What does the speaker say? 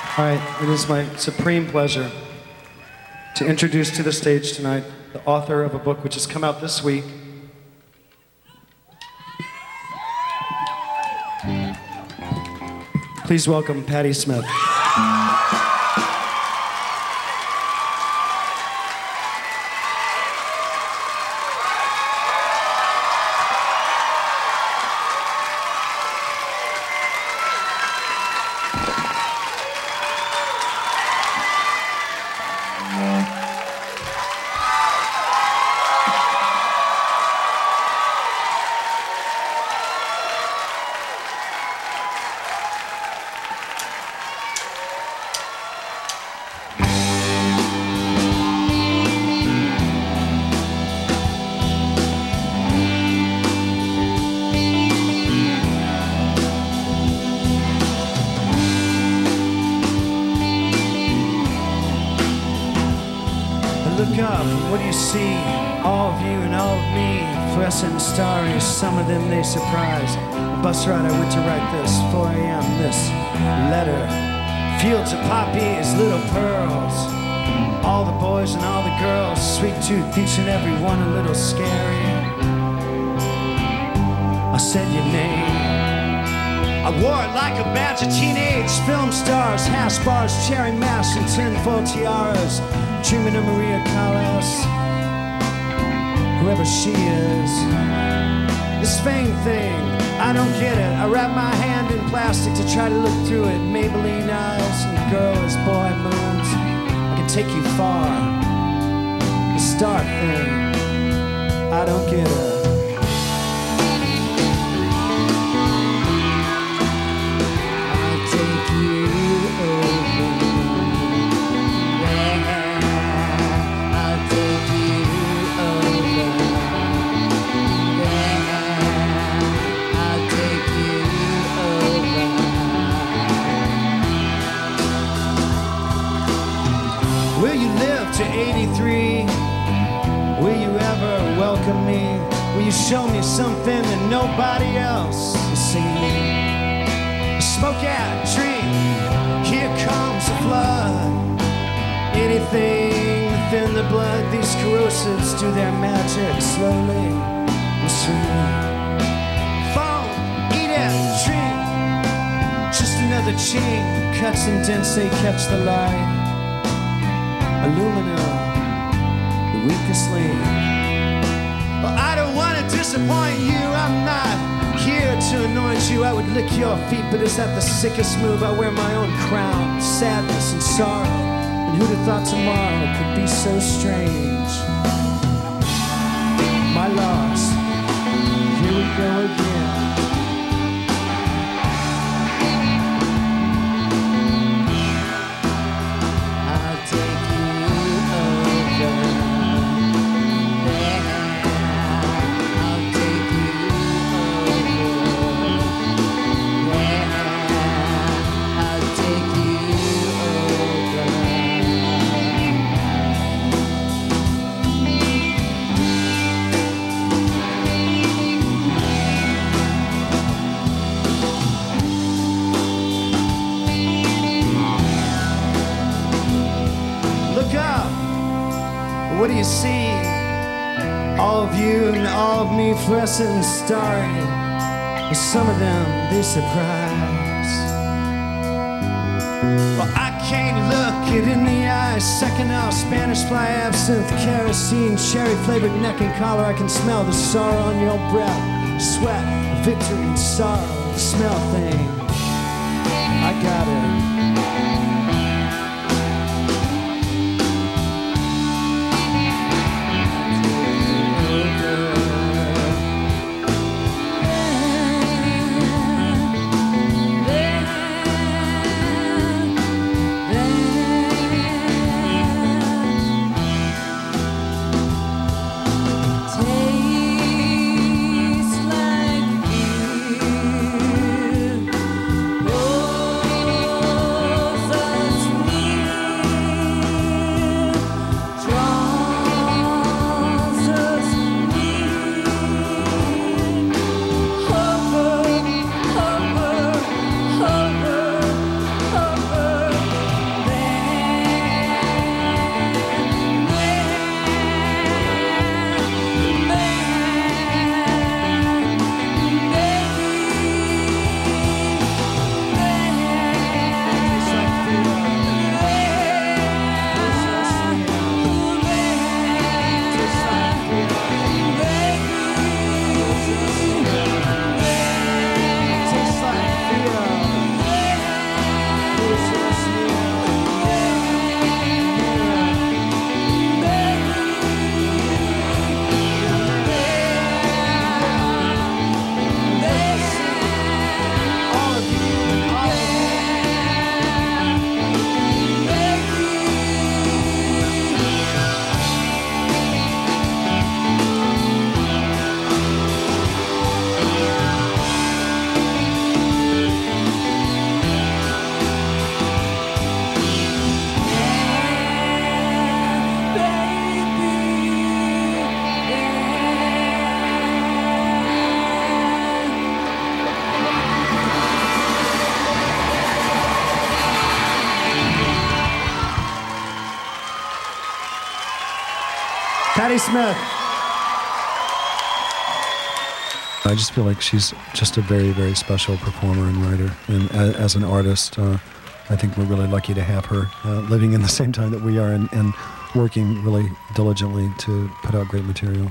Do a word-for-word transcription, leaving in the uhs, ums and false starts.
All right, it is my supreme pleasure to introduce to the stage tonight the author of a book which has come out this week. Please welcome Patti Smith. Look up, what do you see? All of you and all of me, fluorescent starry, some of them they surprise. A bus ride I went to write this, four a.m. this letter. Fields of poppies, little pearls. All the boys and all the girls, sweet tooth, each and every one a little scary. I said your name. I wore it like a badge of teenage film stars, hash bars, cherry masks, and tinfoil tiaras. Dreaming of Maria Callas, whoever she is. This fame thing, I don't get it. I wrap my hand in plastic to try to look through it. Maybelline eyes and girls, boy moons. I can take you far. The star thing, I don't get it. Will you live to eighty-three? Will you ever welcome me? Will you show me something that nobody else has seen? Smoke out, drink, here comes the flood. Anything within the blood, these corrosives do their magic slowly and sweetly. Phone, eat it, drink, just another chink. Cuts and dents, they catch the light. Aluminum, the weakest link. Well, I don't want to disappoint you. I'm not here to anoint you. I would lick your feet, but is that the sickest move? I wear my own crown, sadness and sorrow. And who'd have thought tomorrow could be so strange? My loss, here we go again. What do you see? All of you and all of me, fluorescent and starry. But some of them, they surprise. Well, I can't look it in the eyes. Second out, Spanish fly, absinthe, kerosene, cherry-flavored neck and collar. I can smell the sorrow on your breath. Sweat, victory, and sorrow. The smell thing, I got it. Like you, oh, Patti Smith. I just feel like she's just a very, very special performer and writer. And as, as an artist, uh, I think we're really lucky to have her uh, living in the same time that we are and, and working really diligently to put out great material.